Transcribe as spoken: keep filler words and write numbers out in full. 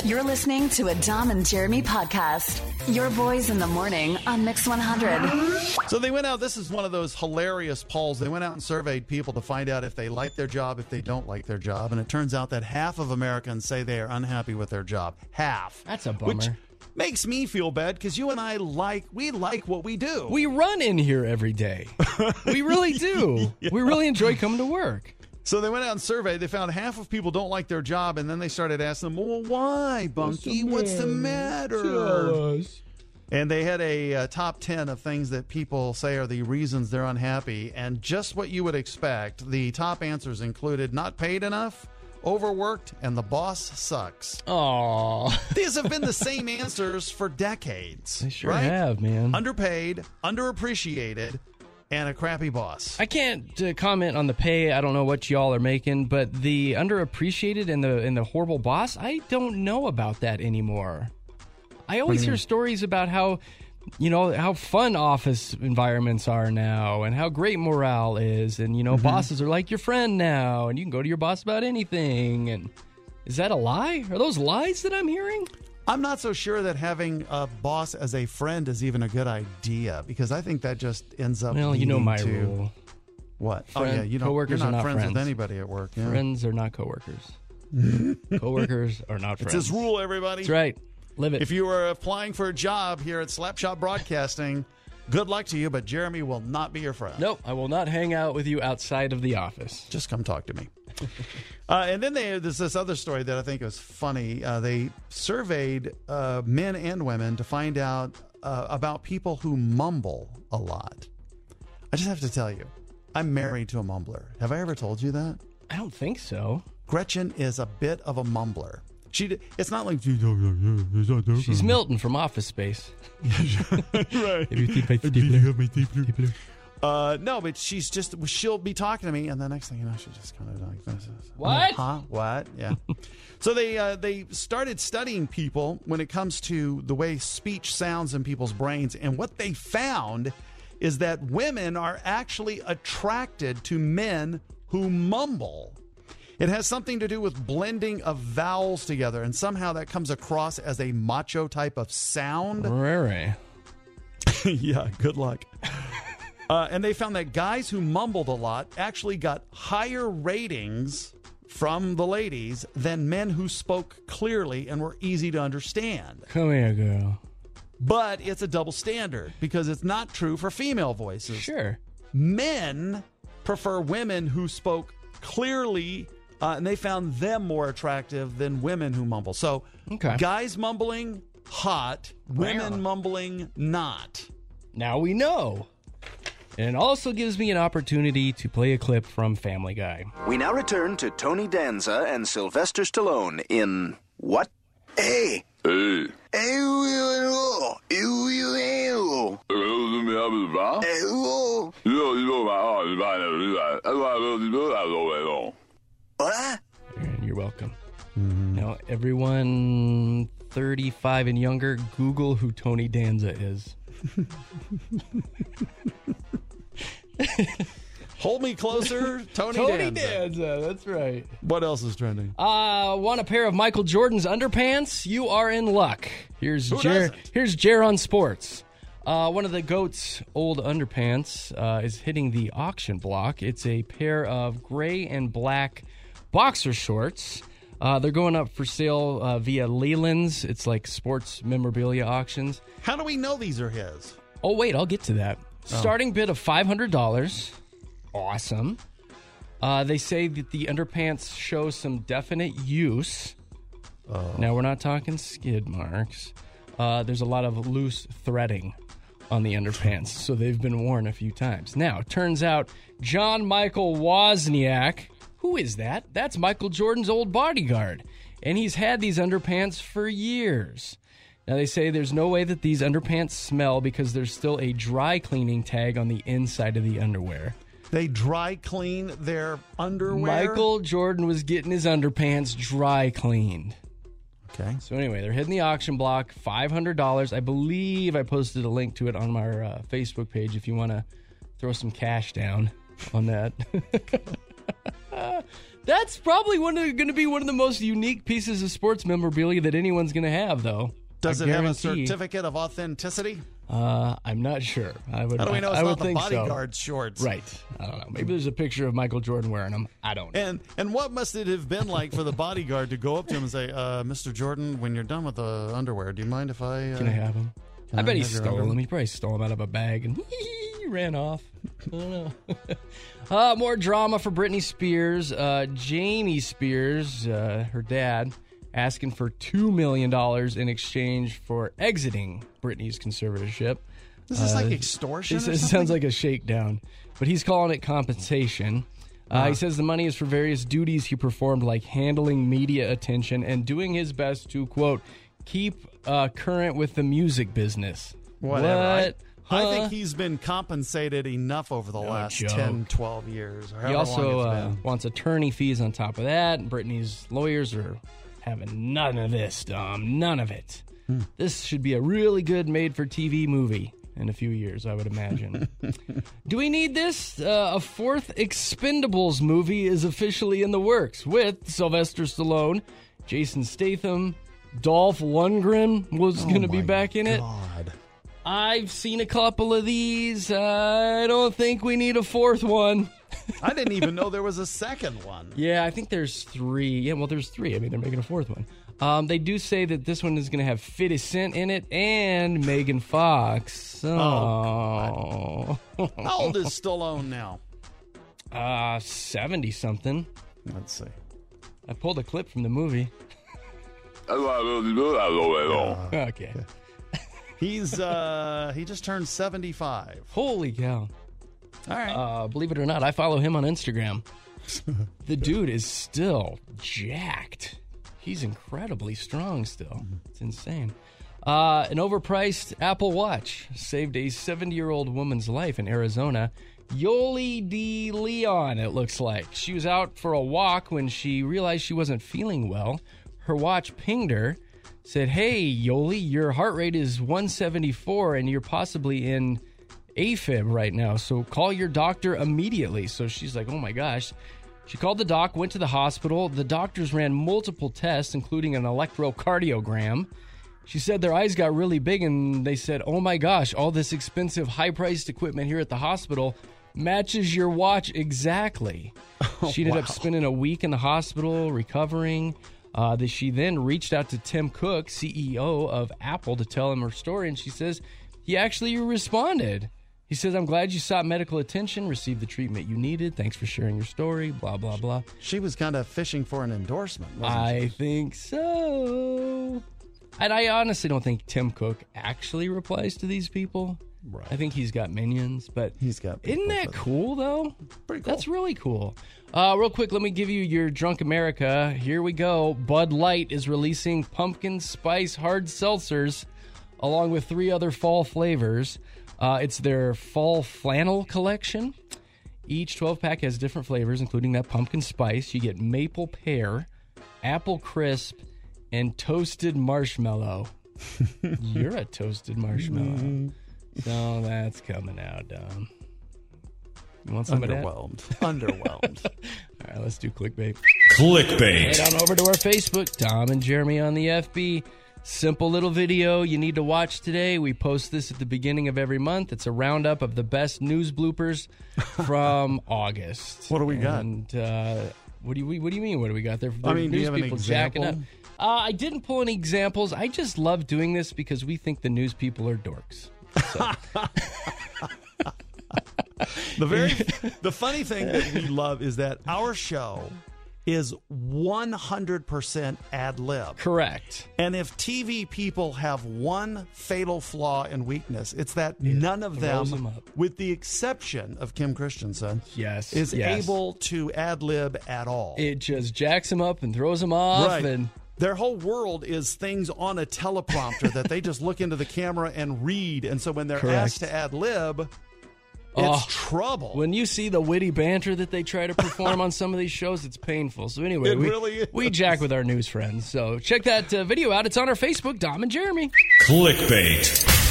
You're listening to a Dom and Jeremy podcast. Your boys in the morning on Mix one hundred. So they went out. This is one of those hilarious polls. They went out and surveyed people to find out if they like their job, if they don't like their job. And it turns out that half of Americans say they are unhappy with their job. Half. That's a bummer. Which makes me feel bad because you and I like, we like what we do. We run in here every day. We really do. Yeah. We really enjoy coming to work. So they went out and surveyed. They found half of people don't like their job, and then they started asking them, well, why, Bunky? What's the matter? Tell us. And they had a uh, top ten of things that people say are the reasons they're unhappy. And just what you would expect, the top answers included not paid enough, overworked, and the boss sucks. Aww. These have been the same answers for decades. They sure right? have, man. Underpaid, underappreciated, and a crappy boss. I can't uh, comment on the pay. I don't know what y'all are making, but the underappreciated and the and the horrible boss, I don't know about that anymore. I always hear stories about how, you know, how fun office environments are now and how great morale is. And, you know, mm-hmm. bosses are like your friend now and you can go to your boss about anything. And is that a lie? Are those lies that I'm hearing? I'm not so sure that having a boss as a friend is even a good idea because I think that just ends up Well, you know my to, rule. What? Friend, oh, yeah. You don't, coworkers you're not, are not friends, friends with anybody at work. Yeah. Friends are not coworkers. Coworkers are not friends. It's his rule, everybody. That's right. Live it. If you are applying for a job here at Slapshot Broadcasting, good luck to you, but Jeremy will not be your friend. Nope, I will not hang out with you outside of the office. Just come talk to me. uh, and then they, there's this other story that I think is funny. Uh, they surveyed uh, men and women to find out uh, about people who mumble a lot. I just have to tell you, I'm married to a mumbler. Have I ever told you that? I don't think so. Gretchen is a bit of a mumbler. She, it's not like she's Milton from Office Space. Right. Uh, no, but she's just, she'll be talking to me, and the next thing you know, she just kind of like this. What? Huh? What? Yeah. So they uh, they started studying people when it comes to the way speech sounds in people's brains, and what they found is that women are actually attracted to men who mumble. It has something to do with blending of vowels together, and somehow that comes across as a macho type of sound. Rare. Yeah, good luck. Uh, and they found that guys who mumbled a lot actually got higher ratings from the ladies than men who spoke clearly and were easy to understand. Come here, girl. But it's a double standard because it's not true for female voices. Sure. Men prefer women who spoke clearly, uh, and they found them more attractive than women who mumble. So okay. Guys mumbling, hot. Women wow. mumbling, not. Now we know. And it also gives me an opportunity to play a clip from Family Guy. We now return to Tony Danza and Sylvester Stallone in What? Hey. Hey. Hey, you you you What? And you're welcome. Mm-hmm. Now, everyone thirty-five and younger, Google who Tony Danza is. Hold me closer, Tony, Tony Danza. Danza, that's right. What else is trending? Uh, want a pair of Michael Jordan's underpants? You are in luck. Here's Who Jer. doesn't? Here's Jer on Sports. Uh, one of the GOAT's old underpants uh, is hitting the auction block. It's a pair of gray and black boxer shorts. Uh, they're going up for sale uh, via Leland's. It's like sports memorabilia auctions. How do we know these are his? Oh, wait, I'll get to that. Oh. Starting bid of five hundred dollars. Awesome. Uh, they say that the underpants show some definite use. Oh. Now, we're not talking skid marks. Uh, there's a lot of loose threading on the underpants, so they've been worn a few times. Now, it turns out John Michael Wozniak, who is that? That's Michael Jordan's old bodyguard, and he's had these underpants for years. Now, they say there's no way that these underpants smell because there's still a dry cleaning tag on the inside of the underwear. They dry clean their underwear? Michael Jordan was getting his underpants dry cleaned. Okay. So anyway, they're hitting the auction block, five hundred dollars. I believe I posted a link to it on our uh, Facebook page if you want to throw some cash down on that. That's probably one of going to be one of the most unique pieces of sports memorabilia that anyone's going to have, though. Does I it guarantee. have a certificate of authenticity? Uh, I'm not sure. I would. How do we know it's I not would the think bodyguard so. shorts? Right. I don't know. Maybe there's a picture of Michael Jordan wearing them. I don't know. And and what must it have been like for the bodyguard to go up to him and say, uh, Mister Jordan, when you're done with the underwear, do you mind if I... Uh, Can I have them? I I bet he have your stole underwear? them. He probably stole them out of a bag and he ran off. I don't know. uh, more drama for Britney Spears. Uh, Jamie Spears, uh, her dad, asking for two million dollars in exchange for exiting Britney's conservatorship. Is this Uh, like extortion It or it something? sounds like a shakedown, but he's calling it compensation. Uh, he says the money is for various duties he performed, like handling media attention and doing his best to, quote, keep uh, current with the music business. Whatever. What? I, I Huh? think he's been compensated enough over the last joke. ten, twelve years. Or He however also long it's uh, been. wants attorney fees on top of that. Brittany's lawyers are having none of this, Dom. None of it. Hmm. This should be a really good made-for-T V movie in a few years, I would imagine. Do we need this? Uh, a fourth Expendables movie is officially in the works with Sylvester Stallone, Jason Statham, Dolph Lundgren was going to be Oh my back in it. God. I've seen a couple of these. I don't think we need a fourth one. I didn't even know there was a second one. Yeah, I think there's three. Yeah, well, there's three. I mean, they're making a fourth one. Um, they do say that this one is going to have fifty Cent in it and Megan Fox. Oh, How old is Stallone now? uh, seventy something. Let's see. I pulled a clip from the movie. Okay. He's uh he just turned seventy-five. Holy cow. All right. Uh, believe it or not, I follow him on Instagram. The dude is still jacked. He's incredibly strong still. It's insane. Uh, an overpriced Apple Watch saved a seventy-year-old woman's life in Arizona. Yoli De Leon, it looks like. She was out for a walk when she realized she wasn't feeling well. Her watch pinged her, said, "Hey, Yoli, your heart rate is one seventy-four and you're possibly in AFib right now, so call your doctor immediately." So she's like, oh my gosh. She called the doc, went to the hospital. The doctors ran multiple tests, including an electrocardiogram. She said their eyes got really big and they said, oh my gosh, all this expensive, high-priced equipment here at the hospital matches your watch exactly. She ended wow. up spending a week in the hospital recovering. Uh, that she then reached out to Tim Cook, C E O of Apple, to tell him her story, and she says he actually responded. He says, "I'm glad you sought medical attention, received the treatment you needed. Thanks for sharing your story, blah, blah, blah." She was kind of fishing for an endorsement, wasn't I she? think so. And I honestly don't think Tim Cook actually replies to these people. Right. I think he's got minions, but He's got isn't people that that- cool, though? Pretty cool. That's really cool. Uh, real quick, let me give you your Drunk America. Here we go. Bud Light is releasing pumpkin spice hard seltzers along with three other fall flavors. Uh, it's their fall flannel collection. Each twelve-pack has different flavors, including that pumpkin spice. You get maple pear, apple crisp, and toasted marshmallow. You're a toasted marshmallow. So that's coming out, Dom. You want some of that? Underwhelmed. Underwhelmed. All right, let's do clickbait. Clickbait. Head on over to our Facebook, Tom and Jeremy on the F B. Simple little video you need to watch today. We post this at the beginning of every month. It's a roundup of the best news bloopers from August. What do we got? And uh, what do you what do you mean? What do we got there? I mean, do news you have an people jacking up. example? Uh, I didn't pull any examples. I just love doing this because we think the news people are dorks. The very the funny thing that we love is that our show is one hundred percent ad lib. Correct. And if T V people have one fatal flaw and weakness, it's that none of throws them, them up. with the exception of Kim Christensen, Yes, is yes. able to ad lib at all. It just jacks them up and throws them off. Right. And Their whole world is things on a teleprompter that they just look into the camera and read. And so when they're Correct. asked to ad lib, it's Oh, trouble. when you see the witty banter that they try to perform on some of these shows, it's painful. So anyway, It we, really is. we jack with our news friends. So check that uh, video out. It's on our Facebook, Dom and Jeremy. Clickbait.